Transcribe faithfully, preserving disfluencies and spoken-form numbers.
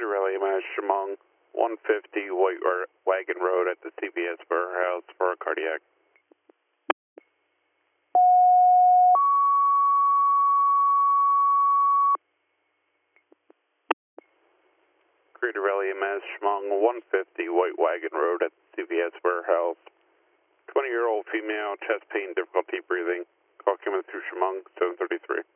Creator Rally Mass Chemung, one fifty White Wagon Road at the C V S warehouse for a cardiac. Creator Rally Mass Chemung, one fifty White Wagon Road at the C V S warehouse. twenty year old female, chest pain, difficulty breathing. Call coming through Chemung, seven thirty-three.